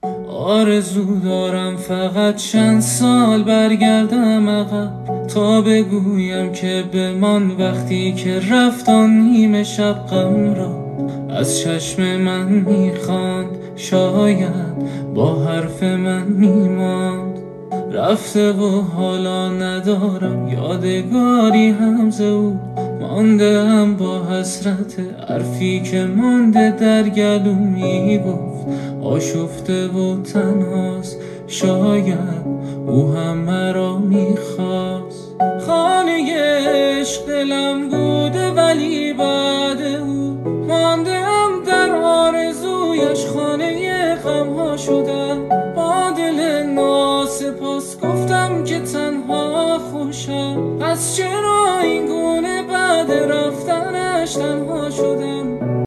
آرزو دارم فقط چند سال برگردم عقب، تا بگویم که بمان وقتی که رفت آن نیمه شب غم را از چشم من میخواند. شاید با حرف من میماند. رفته و حالا ندارم یادگاری هم ز او، مانده هم با حسرت حرفی که مانده در گلو میگفت آشفته و تنهاست. شاید او هم مرا میخواست. خانه عشق دلم بوده ولی بعد او مانده ام در آرزویش. خانه غمها شدم با دل ناسپاس، گفتم که تنها خوشم. از چرا این